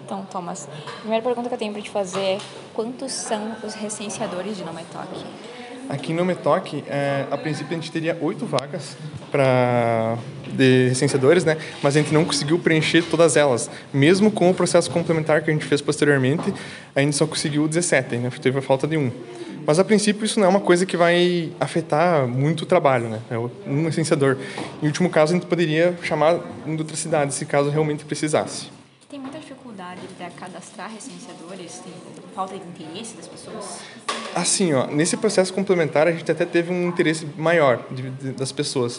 Então, Thomas, a primeira pergunta que eu tenho para te fazer é quantos são os recenseadores de Nometok? Aqui no Nometok, a princípio a gente teria 8 vagas de recenseadores, né? Mas a gente não conseguiu preencher todas elas. Mesmo com o processo complementar que a gente fez posteriormente, a gente só conseguiu 17, né? Teve a falta de um. Mas, a princípio, isso não é uma coisa que vai afetar muito o trabalho, né? É um licenciador. Em último caso, a gente poderia chamar de outra cidade, se caso realmente precisasse. Tem muita dificuldade para cadastrar recenseadores? Tem falta de interesse das pessoas? Assim, nesse processo complementar, a gente até teve um interesse maior das pessoas.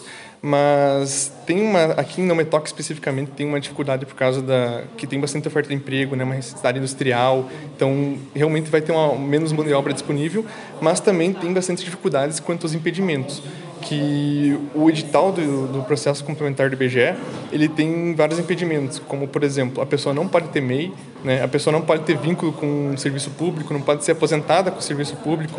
Mas aqui em Nometok especificamente, tem uma dificuldade por causa que tem bastante oferta de emprego, né, uma cidade industrial, então realmente vai ter menos mão de obra disponível, mas também tem bastante dificuldades quanto aos impedimentos, que o edital do processo complementar do IBGE, ele tem vários impedimentos, como, por exemplo, a pessoa não pode ter MEI, né, a pessoa não pode ter vínculo com o serviço público, não pode ser aposentada com o serviço público,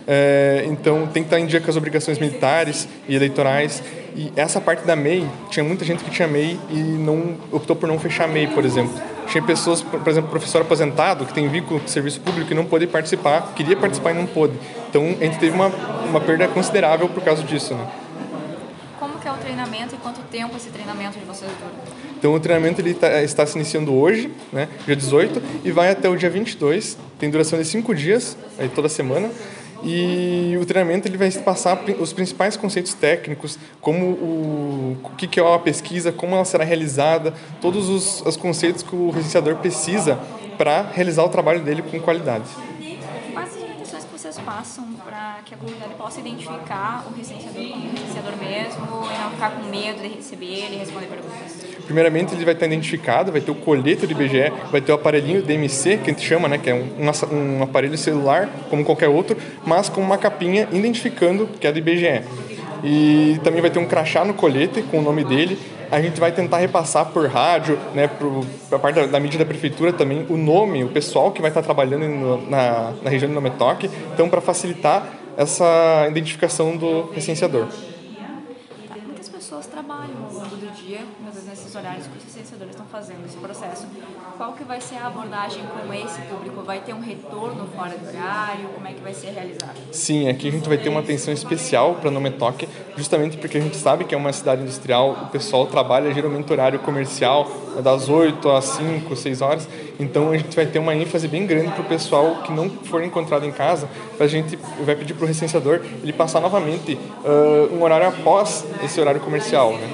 então tem que estar em dia com as obrigações militares e eleitorais. E essa parte da MEI, tinha muita gente que tinha MEI e optou por não fechar MEI, por exemplo. Tinha pessoas, por exemplo, professor aposentado, que tem vínculo com o serviço público e não pôde participar, queria participar e não pôde. Então, a gente teve uma perda considerável por causa disso, né? Como que é o treinamento e quanto tempo esse treinamento de vocês dura? Então, o treinamento está se iniciando hoje, né, dia 18, e vai até o dia 22. Tem duração de 5 dias, aí toda semana. E o treinamento ele vai passar os principais conceitos técnicos, como o que é uma pesquisa, como ela será realizada, todos os conceitos que o recenseador precisa para realizar o trabalho dele com qualidade. Quais as orientações que vocês passam para que a comunidade possa identificar o recenseador como recenseador mesmo e não ficar com medo de receber ele e responder perguntas? Primeiramente, ele vai estar identificado, vai ter o colete do IBGE, vai ter o aparelhinho DMC, que a gente chama, né, que é um aparelho celular, como qualquer outro, mas com uma capinha identificando que é do IBGE. E também vai ter um crachá no colete com o nome dele. A gente vai tentar repassar por rádio, né, para a parte da mídia da prefeitura também, o nome, o pessoal que vai estar trabalhando na região de Nometok, então para facilitar essa identificação do recenseador. Muitas pessoas trabalham ao longo do dia, às vezes nesses horários que os recenseadores estão fazendo esse processo. Qual que vai ser a abordagem com esse público? Vai ter um retorno fora do horário? Como é que vai ser realizado? Sim, aqui a gente vai ter uma atenção especial para Nometok, justamente porque a gente sabe que é uma cidade industrial, o pessoal trabalha geralmente horário comercial, das 8 às 5, 6 horas, então a gente vai ter uma ênfase bem grande para o pessoal que não for encontrado em casa, a gente vai pedir para o recenseador ele passar novamente um horário após esse horário comercial, né?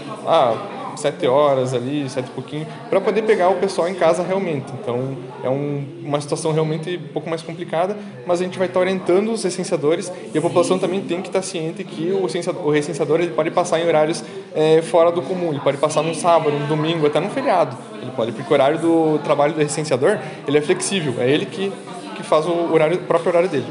7 horas ali, 7 e pouquinho, para poder pegar o pessoal em casa realmente. Então, é uma situação realmente um pouco mais complicada, mas a gente vai estar orientando os recenseadores e a população também tem que estar ciente que o recenseador ele pode passar em horários fora do comum, ele pode passar num sábado, num domingo, até num feriado. Ele pode, porque o horário do trabalho do recenseador ele é flexível, é ele que faz o próprio horário dele.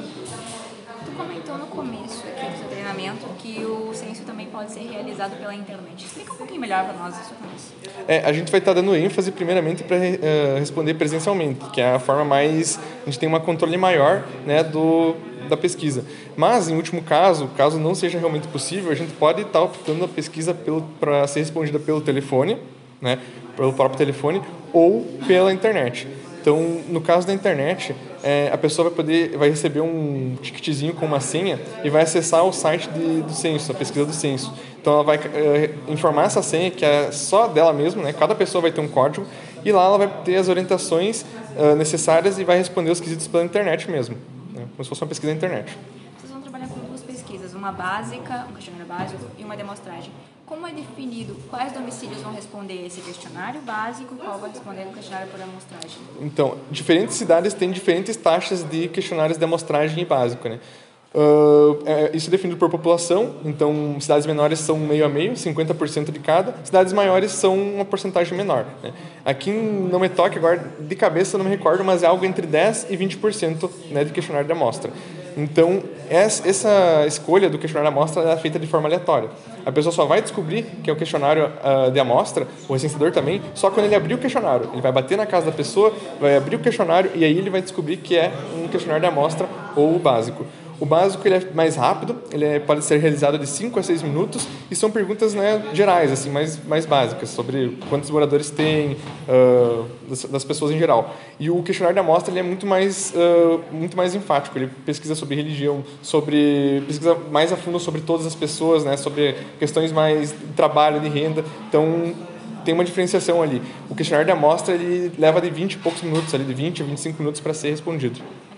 Tu comentou no começo aqui do seu treinamento que o censo também pode ser realizado pela internet. Explica um pouquinho melhor para nós isso. A gente vai estar dando ênfase primeiramente para responder presencialmente, que é a forma mais... A gente tem um controle maior, né, da pesquisa. Mas, em último caso não seja realmente possível, a gente pode estar optando a pesquisa para ser respondida pelo telefone, né, pelo próprio telefone, ou pela internet. Então, no caso da internet, a pessoa vai receber um ticketzinho com uma senha e vai acessar o site do censo, a pesquisa do censo. Então, ela vai informar essa senha, que é só dela mesma, né? Cada pessoa vai ter um código, e lá ela vai ter as orientações necessárias e vai responder os quesitos pela internet mesmo, né? Como se fosse uma pesquisa na internet. Vocês vão trabalhar com duas pesquisas, uma básica, um questionário básico e uma demostragem. Como é definido quais domicílios vão responder esse questionário básico e qual vai responder no questionário por amostragem? Então, diferentes cidades têm diferentes taxas de questionários de amostragem e básico, né? Isso é definido por população, então cidades menores são meio a meio, 50% de cada, cidades maiores são uma porcentagem menor, né? Aqui em Nometok, agora de cabeça eu não me recordo, mas é algo entre 10% e 20%, né, de questionário de amostra. Então, essa escolha do questionário de amostra é feita de forma aleatória. A pessoa só vai descobrir que é o questionário de amostra, o recenseador também, só quando ele abrir o questionário. Ele vai bater na casa da pessoa, vai abrir o questionário e aí ele vai descobrir que é um questionário de amostra ou o básico. O básico ele é mais rápido, pode ser realizado de 5 a 6 minutos e são perguntas, né, gerais, assim, mais básicas, sobre quantos moradores tem, das pessoas em geral. E o questionário da amostra ele é muito mais enfático, ele pesquisa sobre religião, pesquisa mais a fundo sobre todas as pessoas, né, sobre questões mais de trabalho, de renda. Então, tem uma diferenciação ali. O questionário da amostra ele leva de 20 e poucos minutos, ali, de 20 a 25 minutos para ser respondido.